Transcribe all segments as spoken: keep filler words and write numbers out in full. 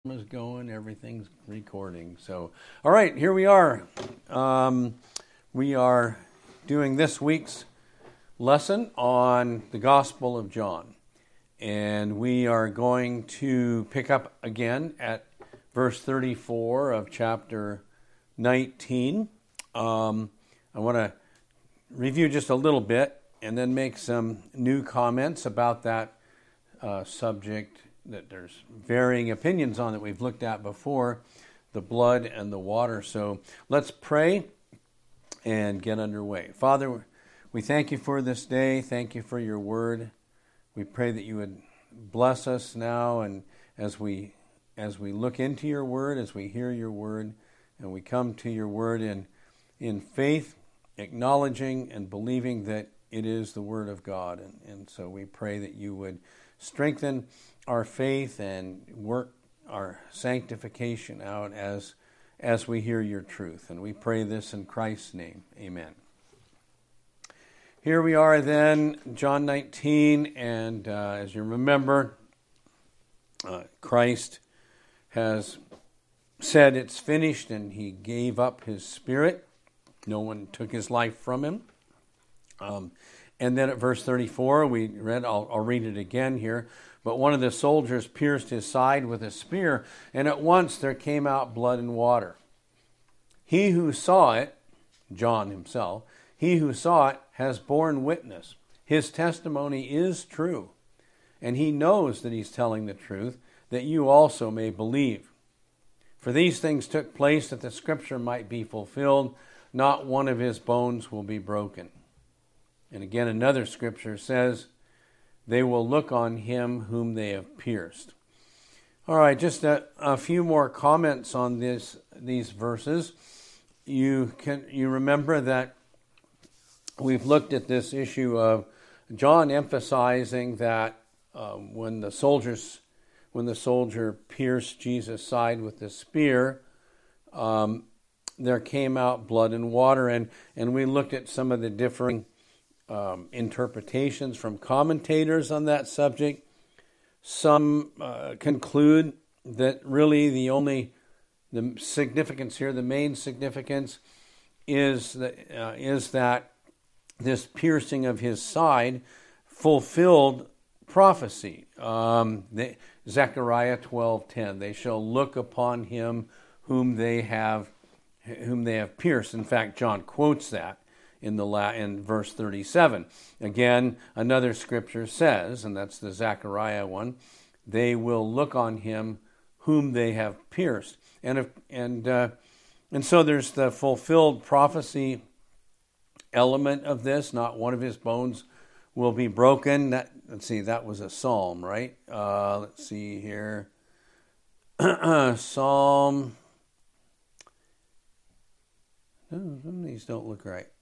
Is going, everything's recording. So, all right, here we are. Um, we are doing this week's lesson on the Gospel of John. And we are going to pick up again at verse thirty-four of chapter nineteen. Um, I want to review just a little bit and then make some new comments about that uh, subject that there's varying opinions on that we've looked at before, the blood and the water. So let's pray and get underway. Father, we thank you for this day. Thank you for your word. We pray that you would bless us now, and as we as we look into your word, as we hear your word, and we come to your word in in faith, acknowledging and believing that it is the word of God. And, and so we pray that you would strengthen our faith and work our sanctification out as as we hear your truth. And we pray this in Christ's name. Amen. Here we are then, John nineteen, and uh, as you remember, uh, Christ has said it's finished, and he gave up his spirit. No one took his life from him. Um, and then at verse thirty-four, we read, I'll, I'll read it again here. But one of the soldiers pierced his side with a spear, and at once there came out blood and water. He who saw it, John himself, he who saw it has borne witness. His testimony is true, and he knows that he's telling the truth, that you also may believe. For these things took place that the scripture might be fulfilled, not one of his bones will be broken. And again, another scripture says, they will look on him whom they have pierced. All right, just a, a few more comments on this these verses. You can you remember that we've looked at this issue of John emphasizing that uh, when the soldiers when the soldier pierced Jesus' side with the spear, um, there came out blood and water, and and we looked at some of the differing Um, interpretations from commentators on that subject. Some uh, conclude that really the only the significance here, the main significance, is that uh, is that this piercing of his side fulfilled prophecy. Um, they, Zechariah twelve ten. They shall look upon him whom they have whom they have pierced. In fact, John quotes that in the la- in verse thirty-seven. Again, another scripture says, and that's the Zechariah one, they will look on him whom they have pierced. And if, and uh, and so there's the fulfilled prophecy element of this. Not one of his bones will be broken. That, let's see, that was a psalm, right? Uh, let's see here. Psalm. Oh, some of these don't look right.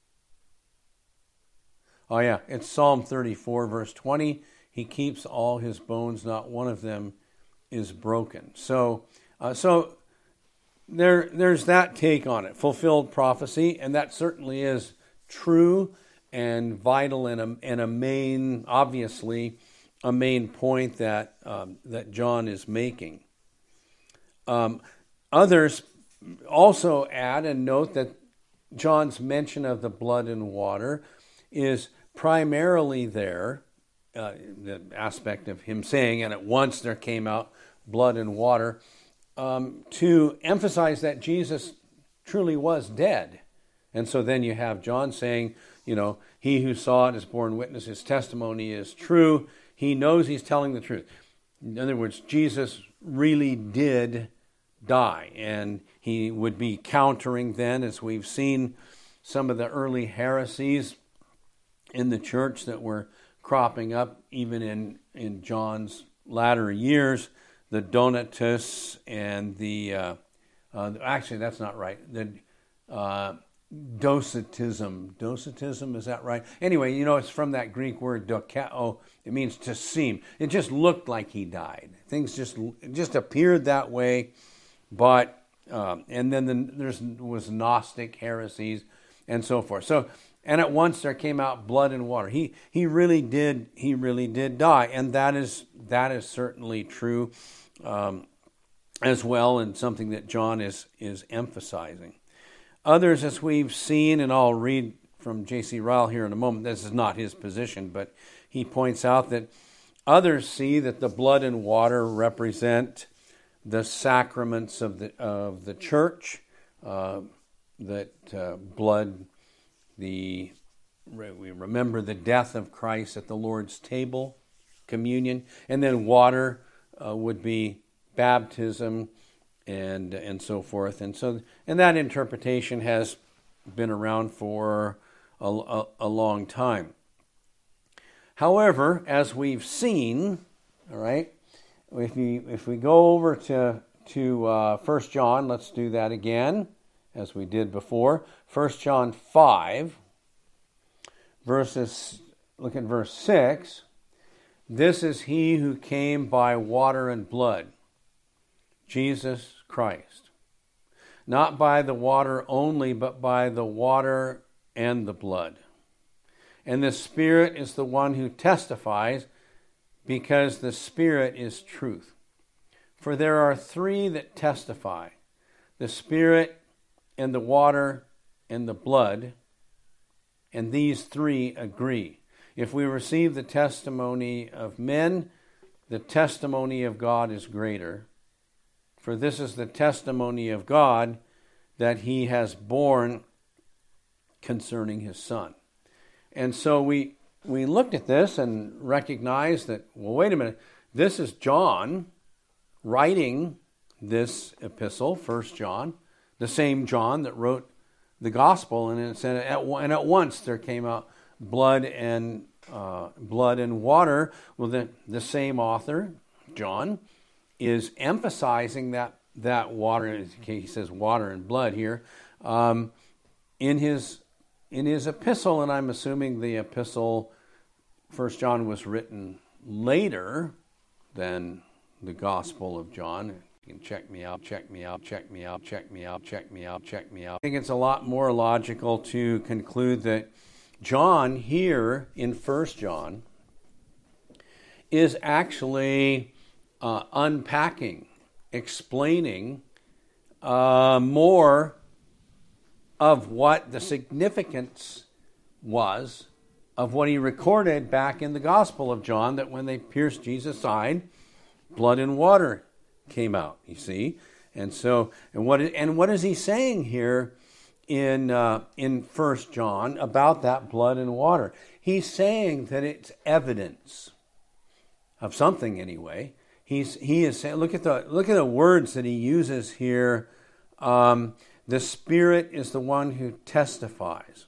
Oh yeah, it's Psalm thirty-four, verse twenty. He keeps all his bones; not one of them is broken. So, uh, so there, there's that take on it, fulfilled prophecy, and that certainly is true and vital, and a, and a main, obviously, a main point that um, that John is making. Um, others also add and note that John's mention of the blood and water is primarily there, uh, the aspect of him saying, and at once there came out blood and water, um, to emphasize that Jesus truly was dead. And so then you have John saying, you know, he who saw it has borne witness, his testimony is true. He knows he's telling the truth. In other words, Jesus really did die, and he would be countering then, as we've seen, some of the early heresies in the church that were cropping up even in, in John's latter years, the Donatists and the, uh, uh, actually that's not right, the uh, Docetism. Docetism, is that right? Anyway, you know, it's from that Greek word dokeo. It means to seem. It just looked like he died. Things just just appeared that way, but, um, and then the, there's was Gnostic heresies and so forth. So, and at once there came out blood and water. He he really did he really did die, and that is that is certainly true. Um, as well, and something that John is, is emphasizing. Others, as we've seen, and I'll read from J C Ryle here in a moment, this is not his position, but he points out that others see that the blood and water represent the sacraments of the of the church, uh, that uh, blood, the we remember the death of Christ at the Lord's table, communion, and then water uh, would be baptism, and and so forth. And so, and that interpretation has been around for a, a, a long time. However, as we've seen, all right, if we if we go over to to uh, First John, let's do that again, as we did before. First John five, verses. Look at verse six. This is he who came by water and blood, Jesus Christ. Not by the water only, but by the water and the blood. And the Spirit is the one who testifies, because the Spirit is truth. For there are three that testify, the Spirit and the water and the blood, and these three agree. If we receive the testimony of men, the testimony of God is greater. For this is the testimony of God that he has borne concerning his Son. And so we we looked at this and recognized that, well, wait a minute, this is John writing this epistle, First John, the same John that wrote the gospel, and it said, at, and at once there came out blood and uh, blood and water. Well, the, the same author, John, is emphasizing that that water. He says water and blood here um, in his in his epistle, and I'm assuming the epistle, First John, was written later than the Gospel of John. You can check me out, check me out, check me out, check me out, check me out, check me out. I think it's a lot more logical to conclude that John here in First John is actually uh, unpacking, explaining uh, more of what the significance was of what he recorded back in the Gospel of John, that when they pierced Jesus' side, blood and water came out, you see. And so, and what and what is he saying here in uh, in First John about that blood and water? He's saying that it's evidence of something anyway. He's he is saying, look at the look at the words that he uses here. Um, the Spirit is the one who testifies.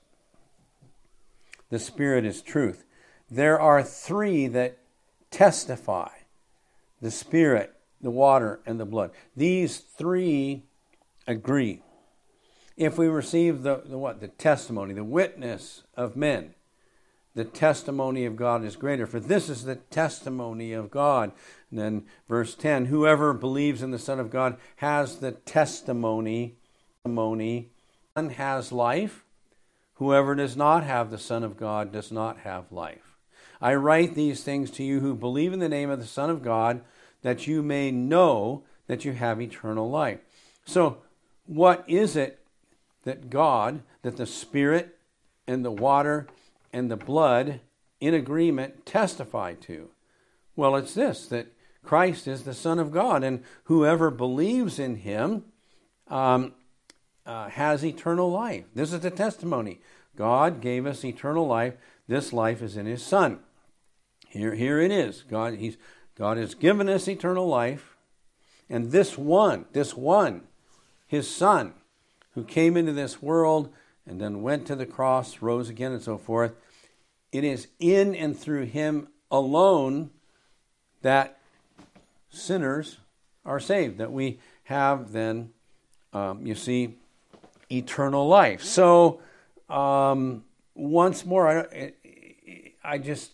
The Spirit is truth. There are three that testify: the Spirit, the water, and the blood. These three agree. If we receive the, the what? The testimony, the witness of men, the testimony of God is greater. For this is the testimony of God. And then verse ten, whoever believes in the Son of God has the testimony. testimony. Son has life. Whoever does not have the Son of God does not have life. I write these things to you who believe in the name of the Son of God, that you may know that you have eternal life. So, what is it that God, that the Spirit and the water and the blood in agreement testify to? Well, it's this, that Christ is the Son of God, and whoever believes in him um, uh, has eternal life. This is the testimony. God gave us eternal life. This life is in his Son. Here, here it is. God, he's God has given us eternal life, and this one, this one, his Son, who came into this world and then went to the cross, rose again, and so forth, it is in and through him alone that sinners are saved, that we have then, um, you see, eternal life. So, um, once more, I, I just...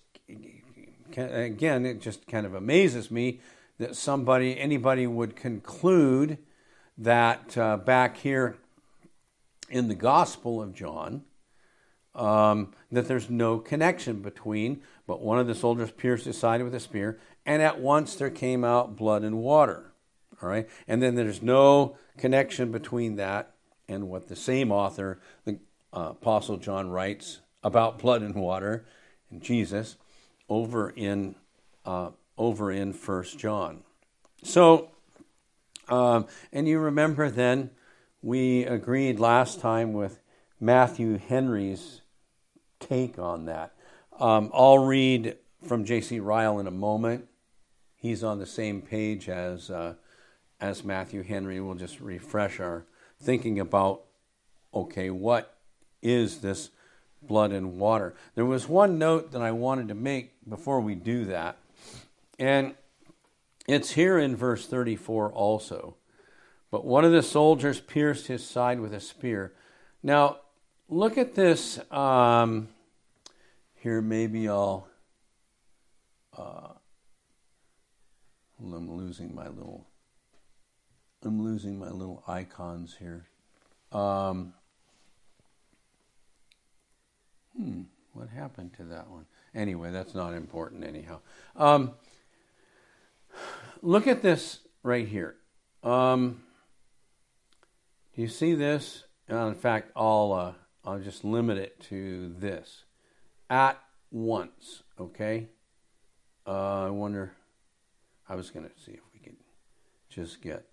Again, it just kind of amazes me that somebody, anybody would conclude that uh, back here in the Gospel of John, um, that there's no connection between, but one of the soldiers pierced his side with a spear, and at once there came out blood and water. All right, and then there's no connection between that and what the same author, the uh, Apostle John, writes about blood and water and Jesus over in uh, over in First John. So, um, and you remember then we agreed last time with Matthew Henry's take on that. Um, I'll read from J C Ryle in a moment. He's on the same page as uh, as Matthew Henry. We'll just refresh our thinking about, okay, what is this blood and water? There was one note that I wanted to make before we do that, and it's here in verse thirty-four also. But one of the soldiers pierced his side with a spear. Now, look at this. Um, here, maybe I'll... Uh, I'm losing my little... I'm losing my little icons here. Um, hmm, what happened to that one? Anyway, that's not important anyhow. Um, look at this right here. Um, do you see this? Uh, in fact, I'll uh, I'll just limit it to this. At once, okay? Uh, I wonder... I was going to see if we could just get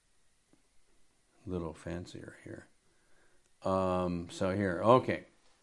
a little fancier here. Um, so here, okay.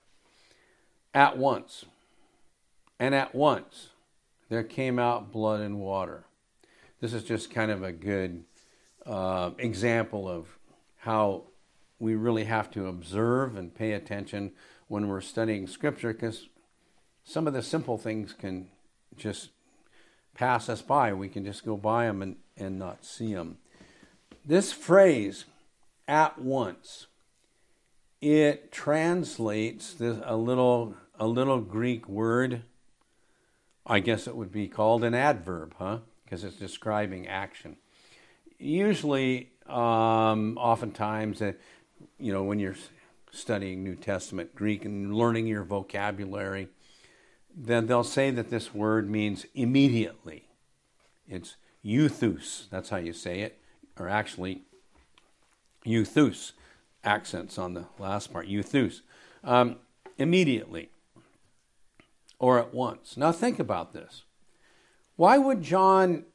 At once. And at once, there came out blood and water. This is just kind of a good uh, example of how we really have to observe and pay attention when we're studying Scripture, because some of the simple things can just pass us by. We can just go by them and, and not see them. This phrase, at once, it translates this, a little a little Greek word. I guess it would be called an adverb, huh? Because it's describing action. Usually, um, oftentimes, uh, you know, when you're studying New Testament Greek and learning your vocabulary, then they'll say that this word means immediately. It's euthus, that's how you say it, or actually euthus, accents on the last part, euthus, um, immediately, or at once. Now think about this. Why would John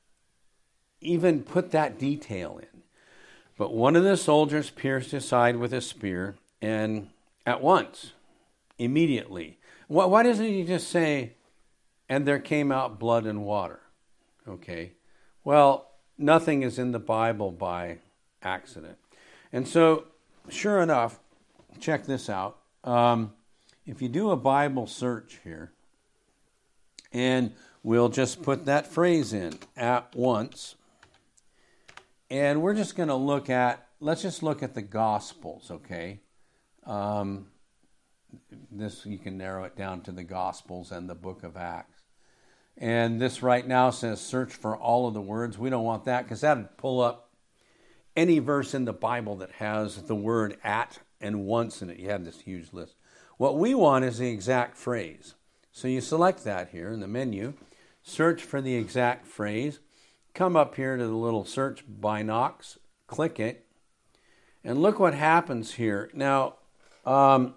even put that detail in? But one of the soldiers pierced his side with a spear, and at once, immediately. Why doesn't he just say, and there came out blood and water? Okay. Well, nothing is in the Bible by accident. And so, sure enough, check this out. Um, if you do a Bible search here, and we'll just put that phrase in, at once, and we're just going to look at, let's just look at the Gospels, okay? Um, this, you can narrow it down to the Gospels and the book of Acts. And this right now says search for all of the words. We don't want that, because that would pull up any verse in the Bible that has the word at and once in it. You have this huge list. What we want is the exact phrase. So you select that here in the menu, search for the exact phrase, come up here to the little search binocs, click it, and look what happens here. Now, um,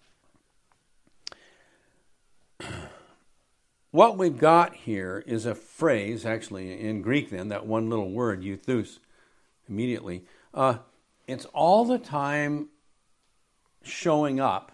what we've got here is a phrase, actually in Greek then, that one little word, euthus, immediately. Uh, it's all the time showing up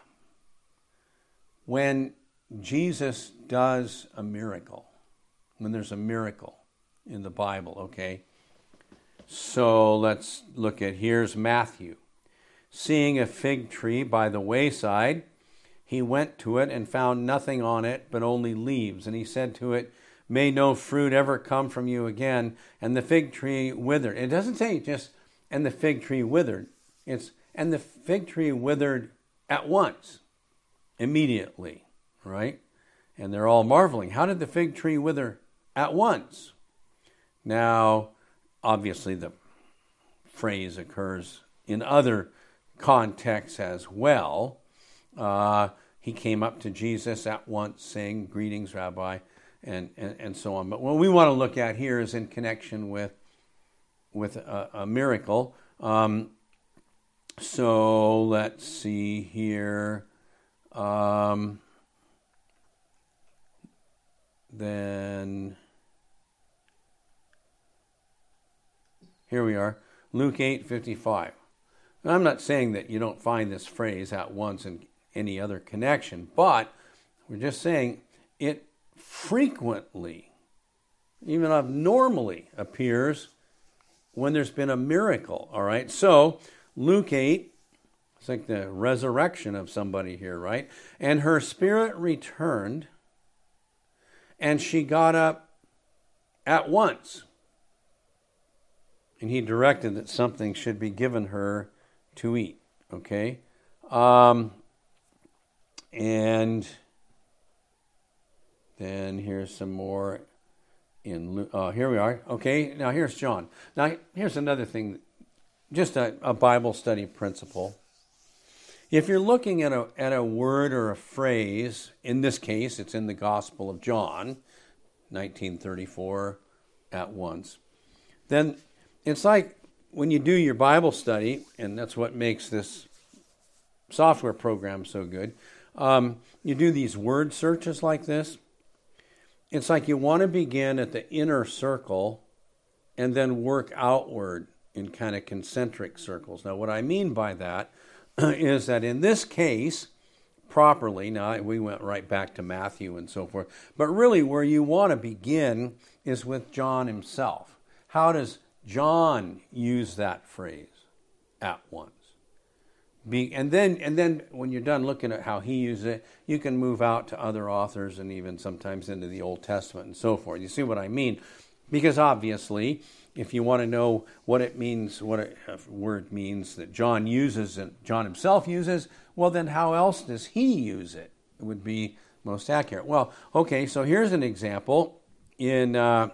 when Jesus does a miracle, when there's a miracle in the Bible, okay? So let's look at, here's Matthew. Seeing a fig tree by the wayside, he went to it and found nothing on it but only leaves. And he said to it, may no fruit ever come from you again. And the fig tree withered. It doesn't say just, and the fig tree withered. It's, and the fig tree withered at once, immediately, right? And they're all marveling. How did the fig tree wither at once? Now, obviously the phrase occurs in other contexts as well. Uh, he came up to Jesus at once saying, greetings, Rabbi, and, and, and so on. But what we want to look at here is in connection with with a, a miracle. Um, so let's see here. Um, then here we are, Luke eight fifty-five. Now, I'm not saying that you don't find this phrase at once in any other connection, but we're just saying it frequently, even abnormally, appears when there's been a miracle, all right? So, Luke eight, it's like the resurrection of somebody here, right? And her spirit returned, and she got up at once. And he directed that something should be given her to eat, okay? Um, and then here's some more in Luke. Oh, here we are. Okay, now here's John. Now, here's another thing, just a, a Bible study principle. If you're looking at a at a word or a phrase, in this case, it's in the Gospel of John, nineteen thirty-four, at once, then it's like when you do your Bible study, and that's what makes this software program so good, um, you do these word searches like this. It's like you want to begin at the inner circle and then work outward in kind of concentric circles. Now, what I mean by that is that in this case, properly, now we went right back to Matthew and so forth, but really where you want to begin is with John himself. How does John use that phrase, at once? Be, and then and then when you're done looking at how he uses it, you can move out to other authors and even sometimes into the Old Testament and so forth. You see what I mean? Because obviously, if you want to know what it means, what a word means that John uses and John himself uses, well then how else does he use it? It would be most accurate. Well, okay, so here's an example in uh,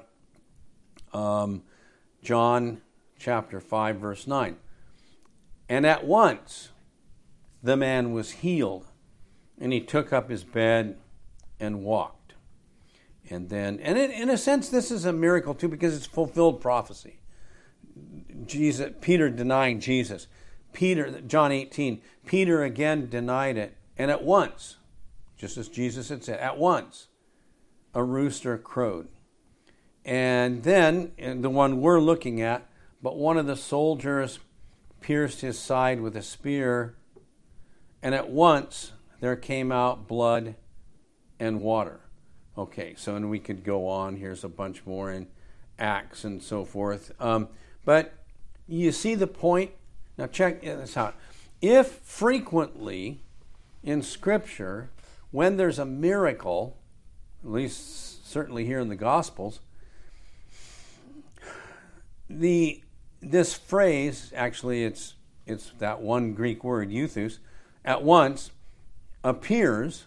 um, John chapter five, verse nine. And at once the man was healed, and he took up his bed and walked. And then, and in, in a sense, this is a miracle too, because it's fulfilled prophecy. Jesus, Peter denying Jesus. Peter, John eighteen, Peter again denied it, and at once, just as Jesus had said, at once, a rooster crowed. And then, and the one we're looking at, but one of the soldiers pierced his side with a spear, and at once there came out blood and water. Okay, so and we could go on. Here's a bunch more in Acts and so forth. Um, but you see the point? Now check this out. If frequently in Scripture, when there's a miracle, at least certainly here in the Gospels, the this phrase, actually it's it's that one Greek word, euthus, at once appears,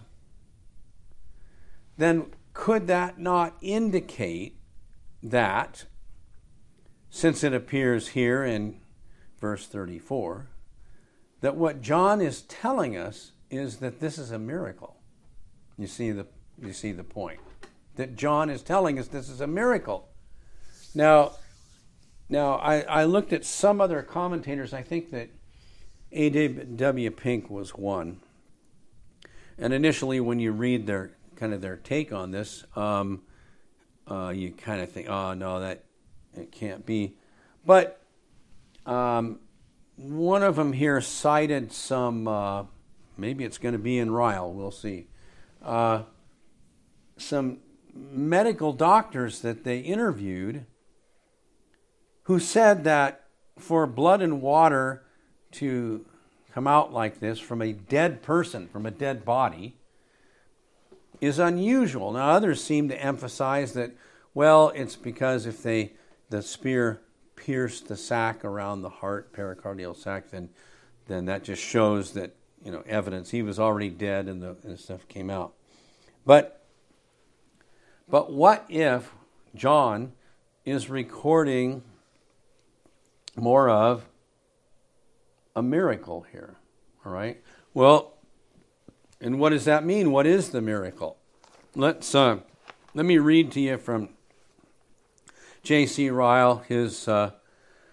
then could that not indicate that, since it appears here in verse thirty-four, that what John is telling us is that this is a miracle? You see the you see the point. That John is telling us this is a miracle. Now, now I, I looked at some other commentators. I think that A W Pink was one. And initially, when you read their kind of their take on this, um, uh, you kind of think, oh, no, that it can't be. But um, one of them here cited some, uh, maybe it's going to be in Ryle, we'll see, uh, some medical doctors that they interviewed who said that for blood and water to come out like this from a dead person, from a dead body, is unusual. Now, others seem to emphasize that, well, it's because if they the spear pierced the sac around the heart, pericardial sac, then then that just shows that, you know, evidence he was already dead and the and stuff came out. But but what if John is recording more of a miracle here? All right. Well, and what does that mean? What is the miracle? Let's uh, let me read to you from J C Ryle, his uh,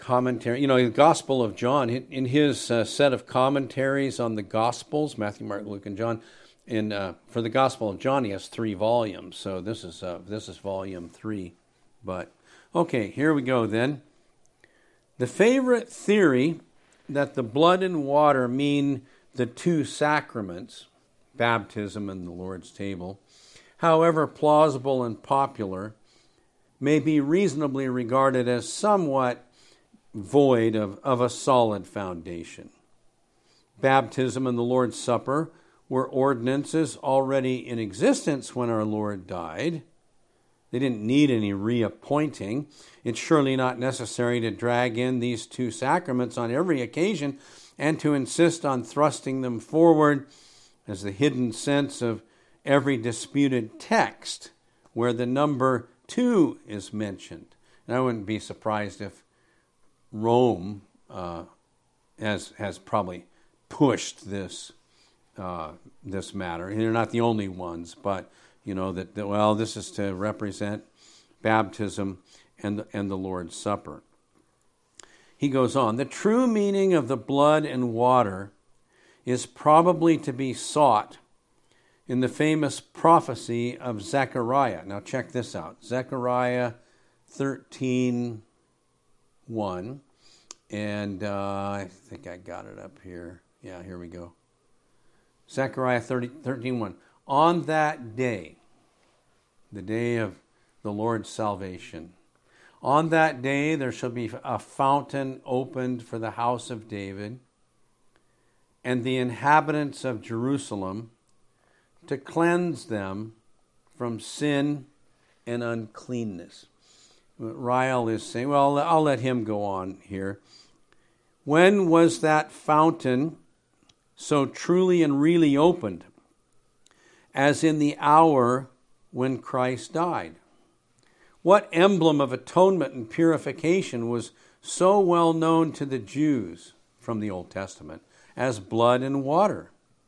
commentary. You know, the Gospel of John, in his uh, set of commentaries on the Gospels, Matthew, Mark, Luke, and John, in uh, for the Gospel of John, he has three volumes. So this is uh, this is volume three. But okay, here we go then. The favorite theory that the blood and water mean the two sacraments, baptism and the Lord's table, however plausible and popular, may be reasonably regarded as somewhat void of, of a solid foundation. Baptism and the Lord's Supper were ordinances already in existence when our Lord died. They didn't need any reappointing. It's surely not necessary to drag in these two sacraments on every occasion and to insist on thrusting them forward as the hidden sense of every disputed text where the number two is mentioned. And I wouldn't be surprised if Rome uh, has has probably pushed this uh, this matter. And they're not the only ones, but you know that, that well, this is to represent baptism and the, and the Lord's Supper. He goes on, the true meaning of the blood and water is probably to be sought in the famous prophecy of Zechariah. Now check this out. Zechariah thirteen one. And uh, I think I got it up here. Yeah, here we go. Zechariah thirteen one. On that day, the day of the Lord's salvation, on that day there shall be a fountain opened for the house of David and the inhabitants of Jerusalem to cleanse them from sin and uncleanness. Ryle is saying, well, I'll let him go on here. When was that fountain so truly and really opened? As in the hour when Christ died. What emblem of atonement and purification was so well known to the Jews from the Old Testament as blood and water?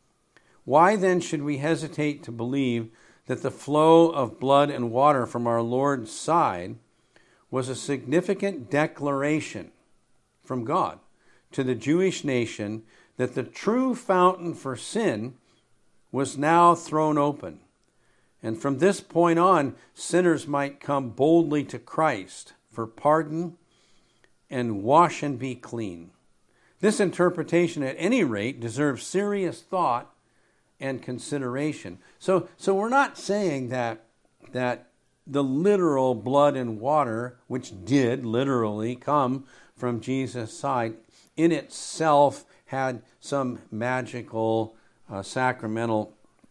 Why then should we hesitate to believe that the flow of blood and water from our Lord's side was a significant declaration from God to the Jewish nation that the true fountain for sin was now thrown open, and from this point on, sinners might come boldly to Christ for pardon and wash and be clean. This interpretation, at any rate, deserves serious thought and consideration. So, so we're not saying that that the literal blood and water, which did literally come from Jesus' side, in itself had some magical uh, sacramental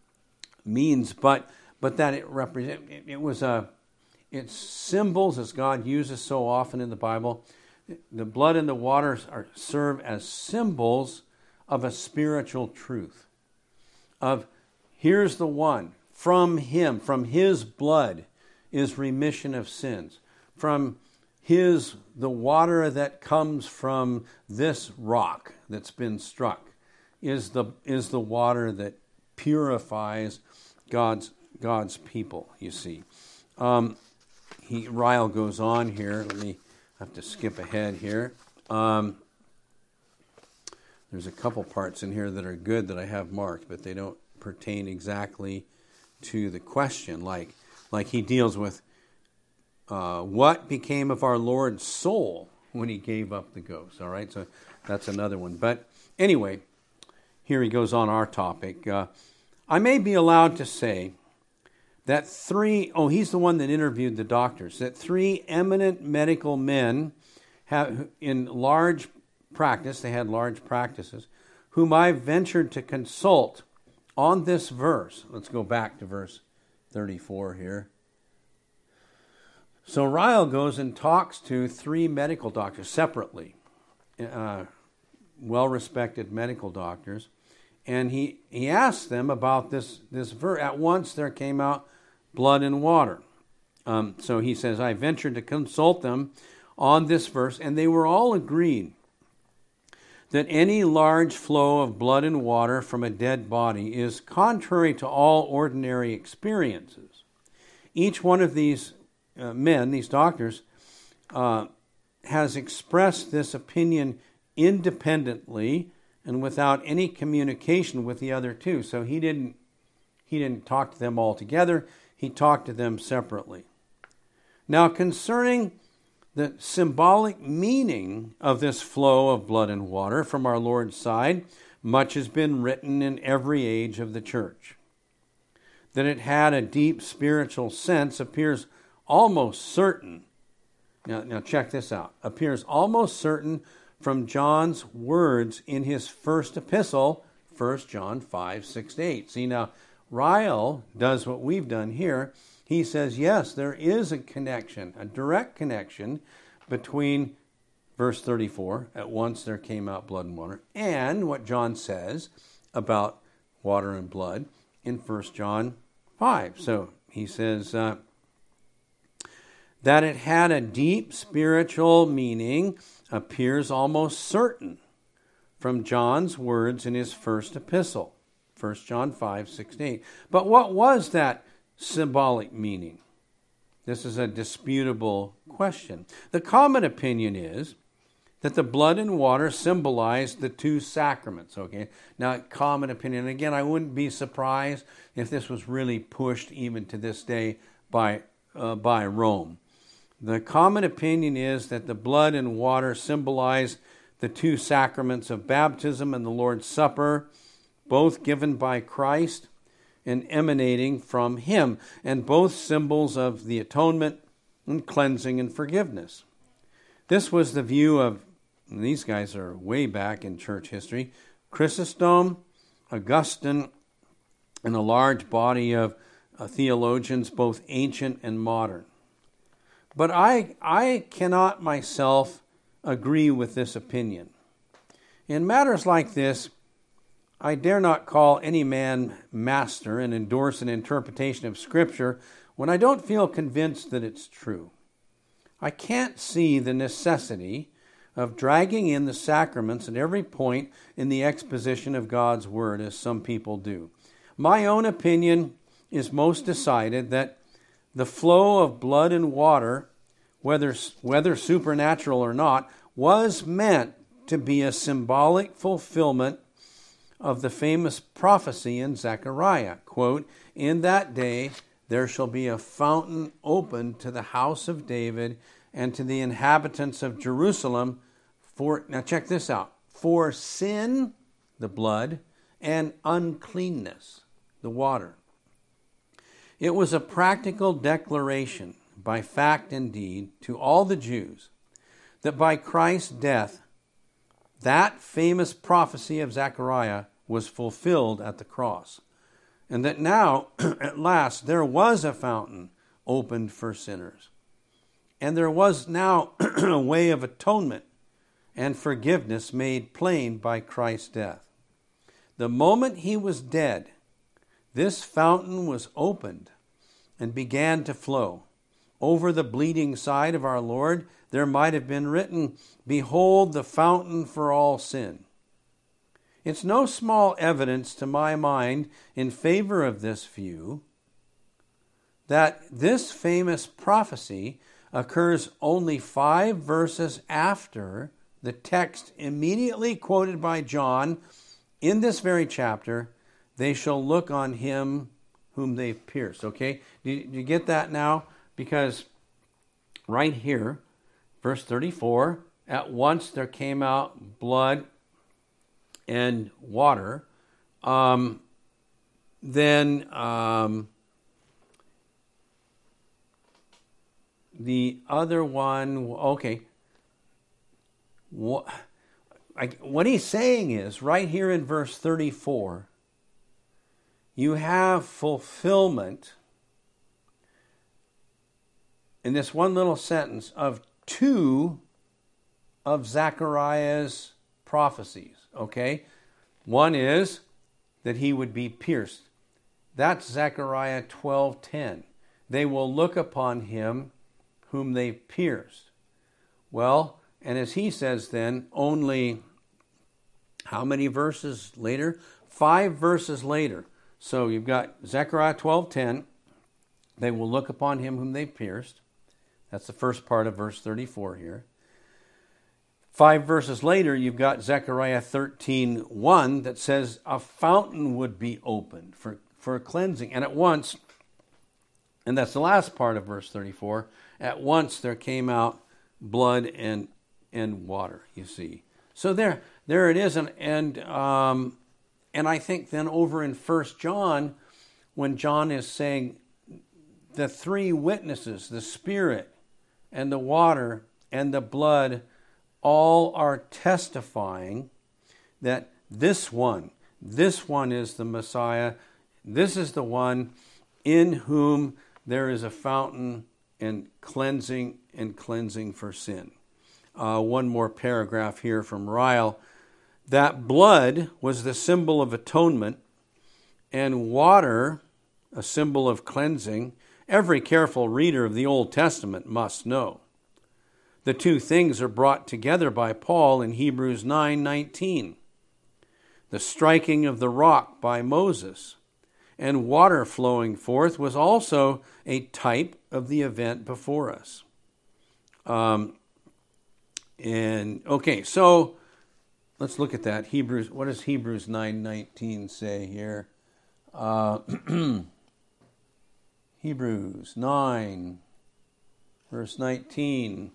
means, but but that it represent it, it was a it's symbols, as God uses so often in the Bible. The blood and the water are serve as symbols of a spiritual truth. Of here's the one, from him, from his blood is remission of sins. From his the water that comes from this rock that's been struck is the is the water that purifies God's God's people, you see. Um, he Ryle goes on here. Let me have to skip ahead here. Um, there's a couple parts in here that are good that I have marked, but they don't pertain exactly to the question. Like, like he deals with uh, what became of our Lord's soul when he gave up the ghost. All right, so that's another one. But anyway, here he goes on our topic. Uh, I may be allowed to say that three, oh, he's the one that interviewed the doctors, that three eminent medical men have, in large practice, they had large practices, whom I ventured to consult on this verse. Let's go back to verse thirty-four here. So Ryle goes and talks to three medical doctors separately, uh, well-respected medical doctors, and he, he asked them about this, this verse. At once there came out blood and water. Um, so he says, I ventured to consult them on this verse, and they were all agreed that any large flow of blood and water from a dead body is contrary to all ordinary experiences. Each one of these uh, men, these doctors, uh, has expressed this opinion independently and without any communication with the other two. So he didn't he didn't talk to them all together. He talked to them separately. Now, concerning the symbolic meaning of this flow of blood and water from our Lord's side, much has been written in every age of the church. That it had a deep spiritual sense appears almost certain. Now, now check this out. Appears almost certain from John's words in his first epistle, First John five, six to eight. See, now, Ryle does what we've done here. He says, yes, there is a connection, a direct connection between verse thirty-four, at once there came out blood and water, and what John says about water and blood in First John five. So he says uh, that it had a deep spiritual meaning appears almost certain from John's words in his first epistle, First John five, six to eight. But what was that symbolic meaning? This is a disputable question. The common opinion is that the blood and water symbolized the two sacraments, okay? Now, common opinion, again, I wouldn't be surprised if this was really pushed even to this day by, uh, by Rome. The common opinion is that the blood and water symbolize the two sacraments of baptism and the Lord's Supper, both given by Christ and emanating from him, and both symbols of the atonement and cleansing and forgiveness. This was the view of, and these guys are way back in church history, Chrysostom, Augustine, and a large body of uh, theologians, both ancient and modern. But I, I cannot myself agree with this opinion. In matters like this, I dare not call any man master and endorse an interpretation of Scripture when I don't feel convinced that it's true. I can't see the necessity of dragging in the sacraments at every point in the exposition of God's Word, as some people do. My own opinion is most decided that the flow of blood and water, whether, whether supernatural or not, was meant to be a symbolic fulfillment of the famous prophecy in Zechariah, quote, "In that day there shall be a fountain opened to the house of David and to the inhabitants of Jerusalem for," now check this out, "for sin," the blood, "and uncleanness," the water. It was a practical declaration by fact and deed to all the Jews that by Christ's death, that famous prophecy of Zechariah was fulfilled at the cross. And that now, at last, there was a fountain opened for sinners. And there was now a way of atonement and forgiveness made plain by Christ's death. The moment he was dead, this fountain was opened and began to flow. Over the bleeding side of our Lord, there might have been written, "Behold the fountain for all sin." It's no small evidence to my mind in favor of this view that this famous prophecy occurs only five verses after the text immediately quoted by John in this very chapter, "They shall look on him whom they've pierced." Okay, do you, do you get that now? Because right here, verse thirty-four, "At once there came out blood and water." Um, then um, the other one, okay. What, I, what he's saying is, right here in verse thirty-four, you have fulfillment in this one little sentence of two of Zechariah's prophecies, okay? One is that he would be pierced. That's Zechariah twelve ten. They will look upon him whom they pierced. Well, and as he says then, only how many verses later? Five verses later. So you've got Zechariah twelve ten. They will look upon him whom they pierced. That's the first part of verse thirty-four here. Five verses later, you've got Zechariah thirteen one that says a fountain would be opened for, for cleansing. And at once, and that's the last part of verse thirty-four, at once there came out blood and and water, you see. So there there it is. And, and, um, and I think then over in First John, when John is saying the three witnesses, the Spirit and the water and the blood, all are testifying that this one, this one is the Messiah. This is the one in whom there is a fountain and cleansing and cleansing for sin. Uh, one more paragraph here from Ryle. That blood was the symbol of atonement, and water, a symbol of cleansing, every careful reader of the Old Testament must know. The two things are brought together by Paul in Hebrews nine nineteen. The striking of the rock by Moses and water flowing forth was also a type of the event before us. Um, and okay, so let's look at that. Hebrews. What does Hebrews nine nineteen say here? Uh, Hebrews nine, verse nineteen.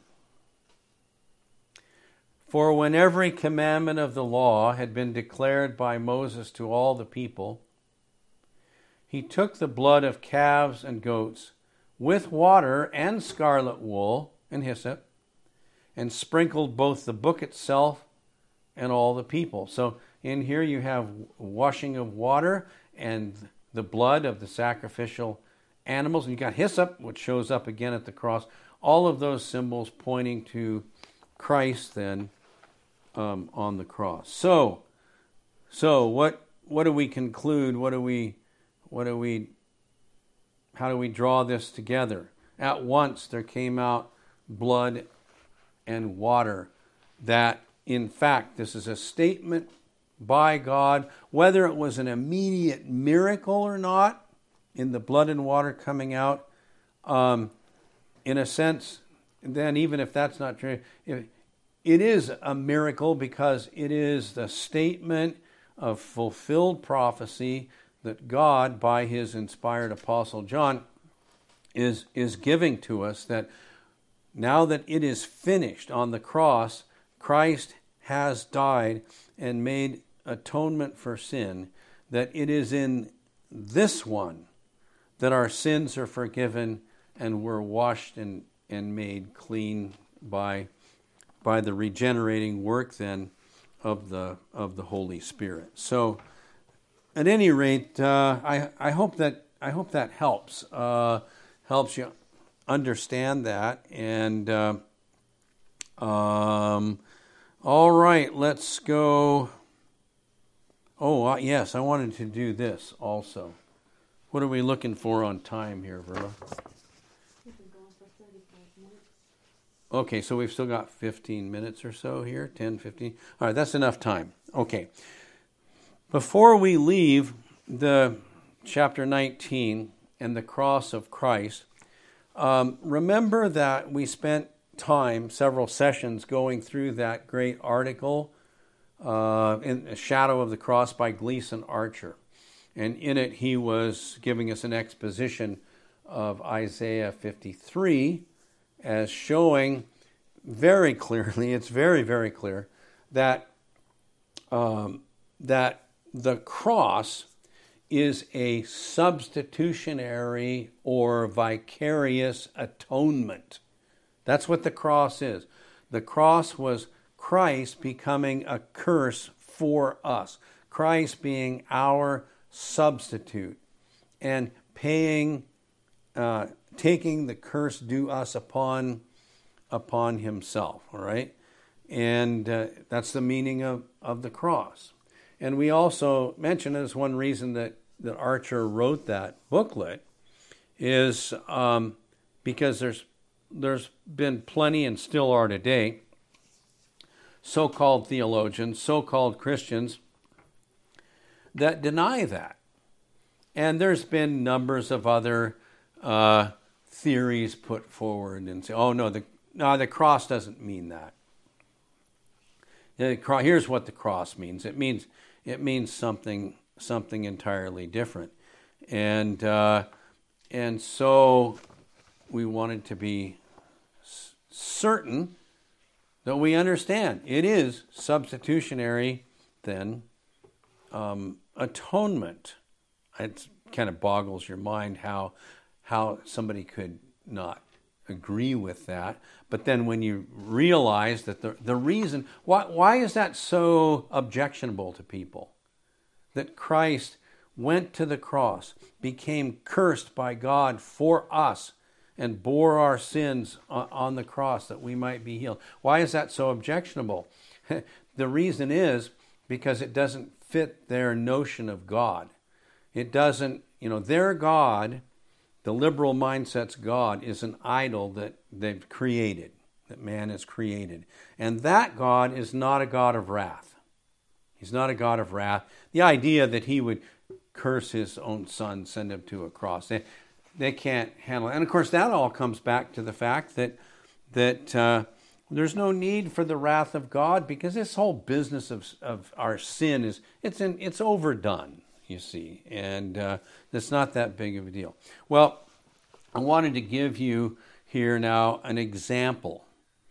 For when every commandment of the law had been declared by Moses to all the people, he took the blood of calves and goats with water and scarlet wool and hyssop, and sprinkled both the book itself and all the people. So in here you have washing of water and the blood of the sacrificial animals. And you got hyssop, which shows up again at the cross. All of those symbols pointing to Christ then um, on the cross. So, so what what do we conclude? What do we what do we how do we draw this together? At once there came out blood and water. That in fact this is a statement by God, whether it was an immediate miracle or not, in the blood and water coming out, um, in a sense, then even if that's not true, if, it is a miracle because it is the statement of fulfilled prophecy that God, by his inspired apostle John, is, is giving to us, that now that it is finished on the cross, Christ has died and made atonement for sin, that it is in this one that our sins are forgiven and we're washed and, and made clean by, by the regenerating work then of the of the Holy Spirit. So at any rate, uh, I I hope that I hope that helps uh, helps you understand that. And uh, um, all right, let's go. Oh uh, yes, I wanted to do this also. What are we looking for on time here, Verla? We've been going for thirty-five minutes. Okay, so we've still got fifteen minutes or so here, ten, fifteen. All right, that's enough time. Okay. Before we leave the chapter nineteen and the cross of Christ, um, remember that we spent time, several sessions, going through that great article, uh, In the Shadow of the Cross by Gleason Archer. And in it, he was giving us an exposition of Isaiah fifty-three as showing very clearly, it's very, very clear, that um, that the cross is a substitutionary or vicarious atonement. That's what the cross is. The cross was Christ becoming a curse for us. Christ being our substitute and paying, uh, taking the curse due us upon upon himself. All right, and uh, that's the meaning of, of the cross. And we also mentioned as one reason that, that Archer wrote that booklet is um, because there's there's been plenty and still are today so-called theologians, so-called Christians that deny that. And there's been numbers of other uh, theories put forward and say, oh no, the no, the cross doesn't mean that. The cro- Here's what the cross means. It means it means something something entirely different, and uh, and so we wanted to be s- certain that we understand it is substitutionary, then um, atonement. It kind of boggles your mind how how somebody could not agree with that. But then when you realize that the the reason why why is that so objectionable to people? That Christ went to the cross, became cursed by God for us, and bore our sins on the cross that we might be healed. Why is that so objectionable? The reason is because it doesn't fit their notion of God. It doesn't, you know, their God, the liberal mindset's God, is an idol that they've created, that man has created. And that God is not a God of wrath. He's not a God of wrath. The idea that he would curse his own son, send him to a cross, they, they can't handle it. And of course, that all comes back to the fact that that uh, there's no need for the wrath of God, because this whole business of of our sin is it's in, it's overdone, you see, and uh, it's not that big of a deal. Well, I wanted to give you here now an example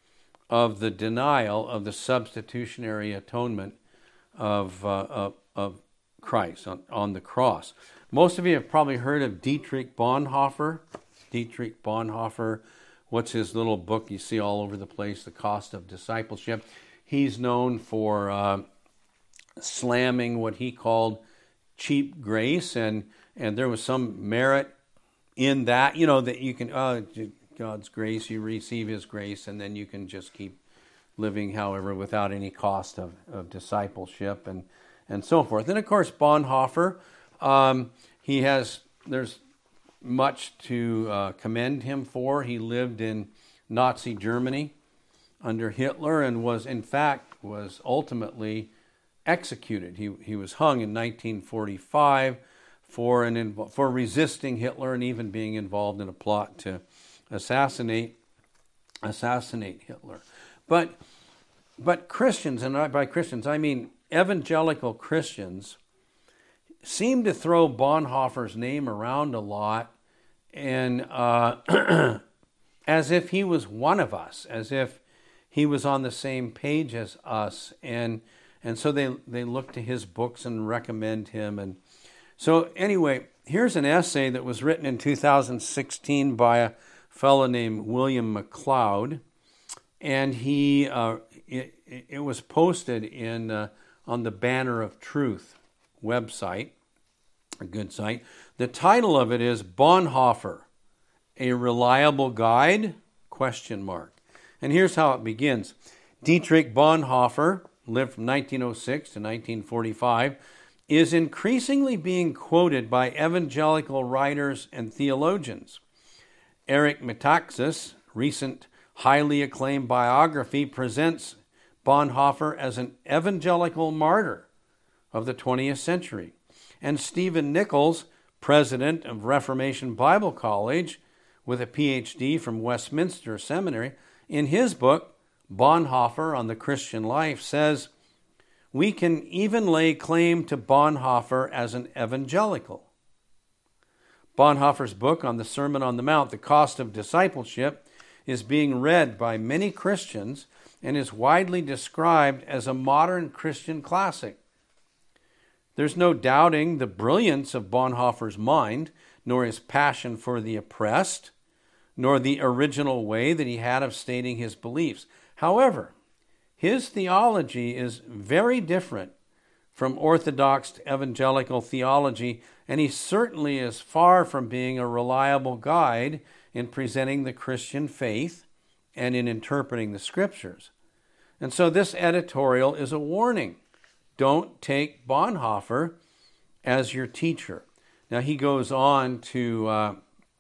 of the denial of the substitutionary atonement of uh, of, of Christ on, on the cross. Most of you have probably heard of Dietrich Bonhoeffer. Dietrich Bonhoeffer, what's his little book you see all over the place, The Cost of Discipleship? He's known for uh, slamming what he called cheap grace, and, and there was some merit in that, you know, that you can, oh, God's grace, you receive his grace, and then you can just keep living, however, without any cost of, of discipleship and, and so forth. And of course, Bonhoeffer, um, he has, there's much to uh, commend him for. He lived in Nazi Germany under Hitler and was, in fact, was ultimately executed. He he was hung in nineteen forty-five for an for resisting Hitler and even being involved in a plot to assassinate assassinate Hitler. But but Christians, and by Christians I mean evangelical Christians, seem to throw Bonhoeffer's name around a lot, and uh, as if he was one of us, as if he was on the same page as us, and and so they they look to his books and recommend him. And so anyway, here's an essay that was written in two thousand sixteen by a fellow named William McLeod, and he uh, it, it was posted in uh, on the Banner of Truth website, a good site. The title of it is Bonhoeffer, a Reliable Guide? Question mark. And here's how it begins. Dietrich Bonhoeffer lived from nineteen oh six to nineteen forty-five, is increasingly being quoted by evangelical writers and theologians. Eric Metaxas' recent highly acclaimed biography presents Bonhoeffer as an evangelical martyr of the twentieth century. And Stephen Nichols, president of Reformation Bible College with a P H D from Westminster Seminary, in his book, Bonhoeffer on the Christian Life, says, we can even lay claim to Bonhoeffer as an evangelical. Bonhoeffer's book on the Sermon on the Mount, The Cost of Discipleship, is being read by many Christians and is widely described as a modern Christian classic. There's no doubting the brilliance of Bonhoeffer's mind, nor his passion for the oppressed, nor the original way that he had of stating his beliefs. However, his theology is very different from Orthodox evangelical theology, and he certainly is far from being a reliable guide in presenting the Christian faith and in interpreting the Scriptures. And so this editorial is a warning. Don't take Bonhoeffer as your teacher. Now he goes on to uh,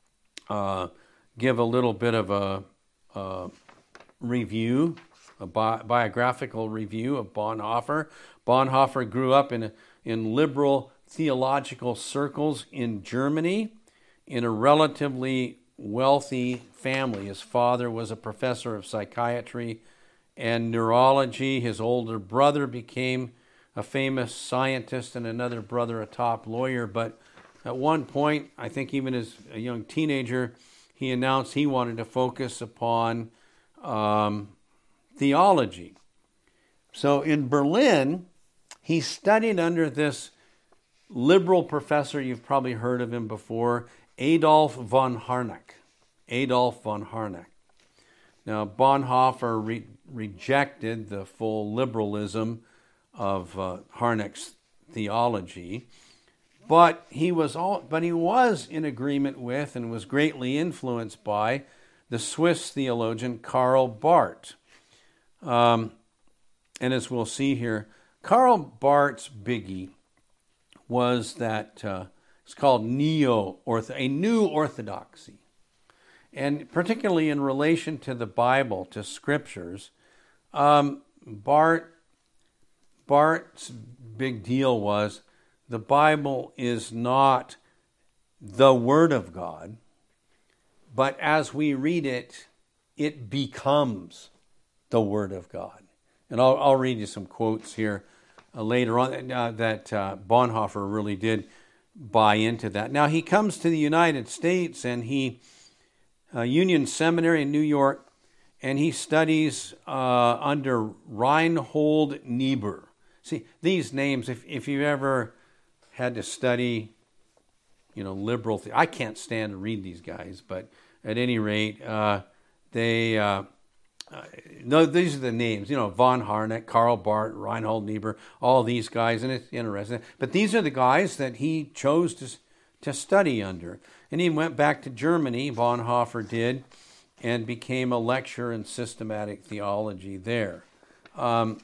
uh, give a little bit of a, a review, a bi- biographical review of Bonhoeffer. Bonhoeffer grew up in, in liberal theological circles in Germany in a relatively wealthy family. His father was a professor of psychiatry and neurology. His older brother became a famous scientist and another brother a top lawyer. But at one point, I think even as a young teenager, he announced he wanted to focus upon um, theology. So in Berlin, he studied under this liberal professor, you've probably heard of him before, Adolf von Harnack. Adolf von Harnack. Now, Bonhoeffer re- rejected the full liberalism of uh, Harnack's theology, but he was all, but he was in agreement with and was greatly influenced by the Swiss theologian Karl Barth. Um, and as we'll see here, Karl Barth's biggie was that uh, it's called neo-ortho, a new orthodoxy. And particularly in relation to the Bible, to scriptures, um, Barth, Barth's big deal was the Bible is not the Word of God, but as we read it, it becomes the Word of God. And I'll, I'll read you some quotes here uh, later on uh, that uh, Bonhoeffer really did buy into that. Now, he comes to the United States and he, uh, Union Seminary in New York, and he studies uh, under Reinhold Niebuhr. See, these names, if, if you've ever had to study, you know, liberal, the- I can't stand to read these guys, but at any rate, uh, they, uh, uh, no, these are the names, you know, von Harnack, Karl Barth, Reinhold Niebuhr, all these guys, and it's interesting. But these are the guys that he chose to, to study under. And he went back to Germany, Bonhoeffer did, and became a lecturer in systematic theology there. Um,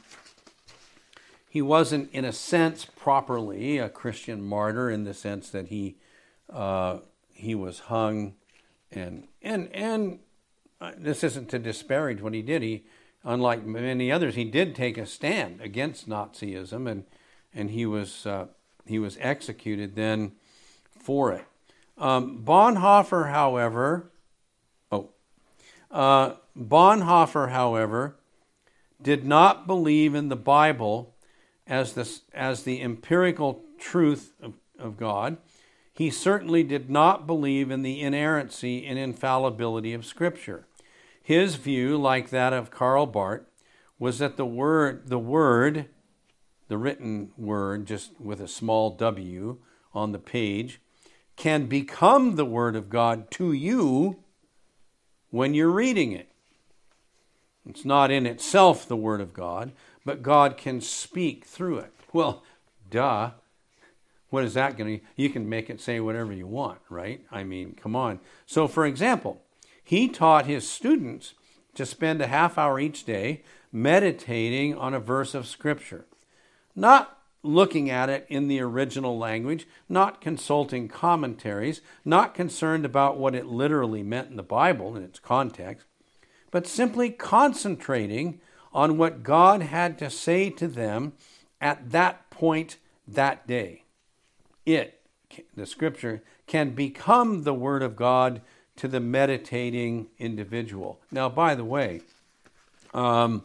he wasn't, in a sense, properly a Christian martyr in the sense that he uh, he was hung, and and and uh, this isn't to disparage what he did. He, unlike many others, he did take a stand against Nazism, and and he was uh, he was executed then for it. Um, Bonhoeffer, however, oh, uh, Bonhoeffer, however, did not believe in the Bible as the, as the empirical truth of, of God. He certainly did not believe in the inerrancy and infallibility of Scripture. His view, like that of Karl Barth, was that the word, the word, the written word, just with a small w on the page, can become the Word of God to you when you're reading it. It's not in itself the Word of God, but God can speak through it. Well, duh. What is that going to... You can make it say whatever you want, right? I mean, come on. So, for example, he taught his students to spend a half hour each day meditating on a verse of Scripture. Not looking at it in the original language, not consulting commentaries, not concerned about what it literally meant in the Bible in its context, but simply concentrating on what God had to say to them at that point that day. It, the Scripture, can become the Word of God to the meditating individual. Now, by the way, um,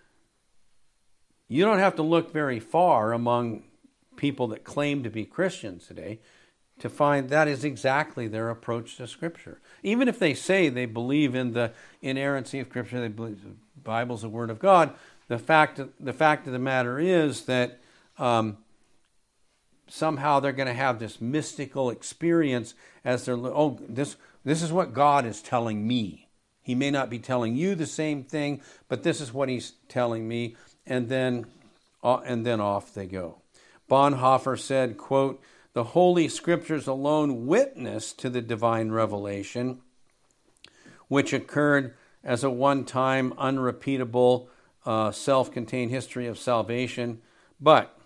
you don't have to look very far among people that claim to be Christians today to find that is exactly their approach to Scripture. Even if they say they believe in the inerrancy of Scripture, they believe the Bible's the Word of God, the fact of, the fact of the matter is that um, somehow they're going to have this mystical experience as they're, oh, this this is what God is telling me. He may not be telling you the same thing, but this is what He's telling me. And then, uh, and then off they go. Bonhoeffer said, quote, "The Holy Scriptures alone witness to the divine revelation, which occurred as a one-time, unrepeatable, uh, self-contained history of salvation." But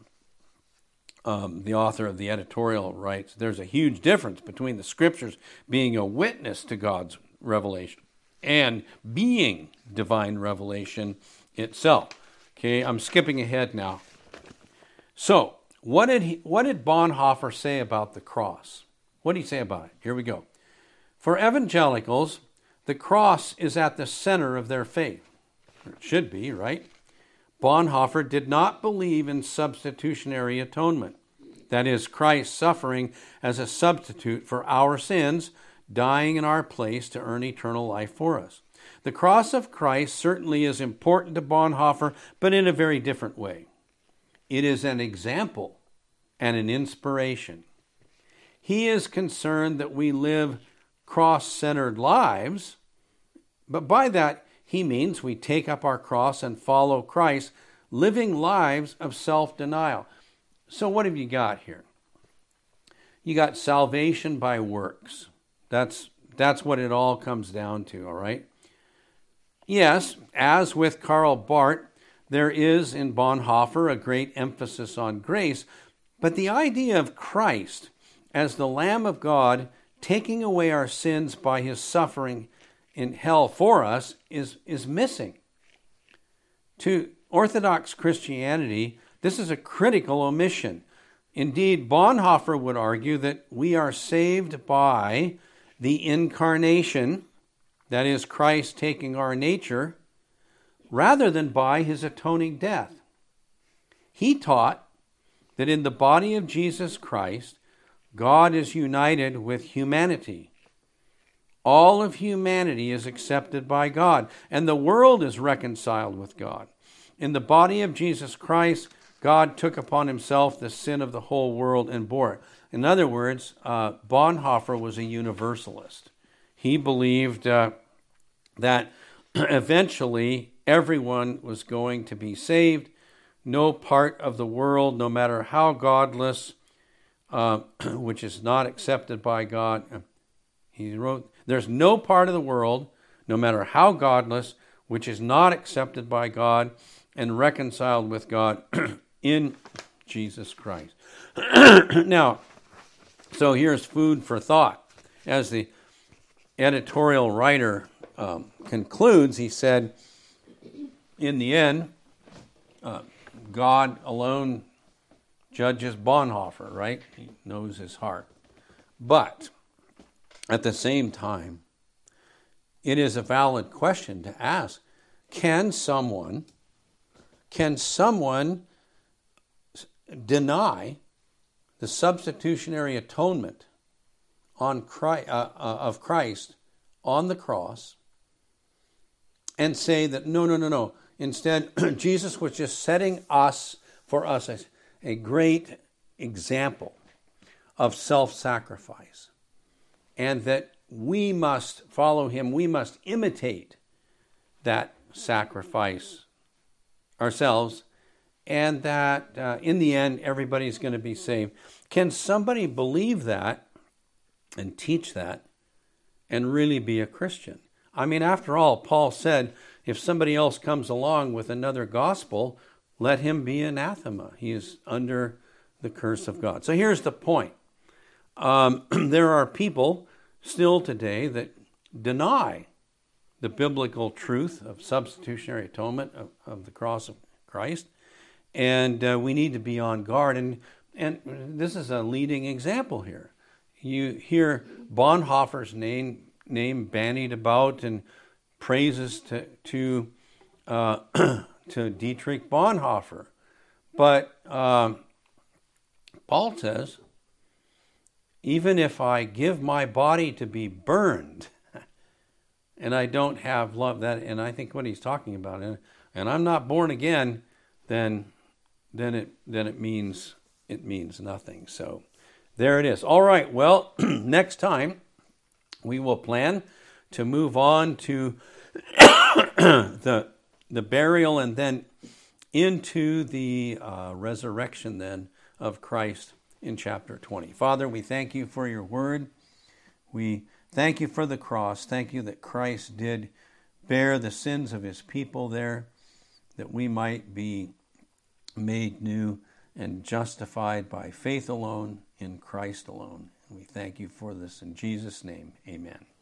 um, the author of the editorial writes, there's a huge difference between the Scriptures being a witness to God's revelation and being divine revelation itself. Okay, I'm skipping ahead now. So, what did he, what did Bonhoeffer say about the cross? What did he say about it? Here we go. For evangelicals, the cross is at the center of their faith. It should be, right? Bonhoeffer did not believe in substitutionary atonement. That is, Christ suffering as a substitute for our sins, dying in our place to earn eternal life for us. The cross of Christ certainly is important to Bonhoeffer, but in a very different way. It is an example and an inspiration. He is concerned that we live cross-centered lives, but by that he means we take up our cross and follow Christ, living lives of self-denial. So what have you got here? You got salvation by works. That's that's what it all comes down to, all right? Yes, as with Karl Barth, there is in Bonhoeffer a great emphasis on grace, but the idea of Christ as the Lamb of God taking away our sins by his suffering in hell for us is, is missing. To Orthodox Christianity, this is a critical omission. Indeed, Bonhoeffer would argue that we are saved by the incarnation, that is, Christ taking our nature, rather than by his atoning death. He taught that in the body of Jesus Christ, God is united with humanity. All of humanity is accepted by God, and the world is reconciled with God. In the body of Jesus Christ, God took upon himself the sin of the whole world and bore it. In other words, uh, Bonhoeffer was a universalist. He believed uh, that eventually everyone was going to be saved. No part of the world, no matter how godless, uh, which is not accepted by God. He wrote, there's no part of the world, no matter how godless, which is not accepted by God and reconciled with God in Jesus Christ. Now, so here's food for thought. As the editorial writer um, concludes, he said, in the end, uh, God alone judges Bonhoeffer, right? He knows his heart. But at the same time, it is a valid question to ask, can someone, can someone deny the substitutionary atonement on Christ, uh, uh, of Christ on the cross and say that no, no, no, no. Instead, Jesus was just setting us, for us, a, a great example of self-sacrifice, and that we must follow him, we must imitate that sacrifice ourselves, and that uh, in the end, everybody's going to be saved. Can somebody believe that and teach that and really be a Christian? I mean, after all, Paul said, if somebody else comes along with another gospel, let him be anathema. He is under the curse of God. So here's the point. Um, there are people still today that deny the biblical truth of substitutionary atonement of, of the cross of Christ. And uh, we need to be on guard. And, and this is a leading example here. You hear Bonhoeffer's name, name bandied about and praises to to, uh, to Dietrich Bonhoeffer. But um, Paul says, even if I give my body to be burned and I don't have love, that, and I think what he's talking about, and, and I'm not born again, then then it then it means it means nothing. So there it is. All right, well, next time we will plan to move on to the the burial and then into the uh, resurrection then of Christ in chapter twenty. Father, we thank you for your word. We thank you for the cross. Thank you that Christ did bear the sins of his people there, that we might be made new and justified by faith alone in Christ alone. And we thank you for this in Jesus' name. Amen.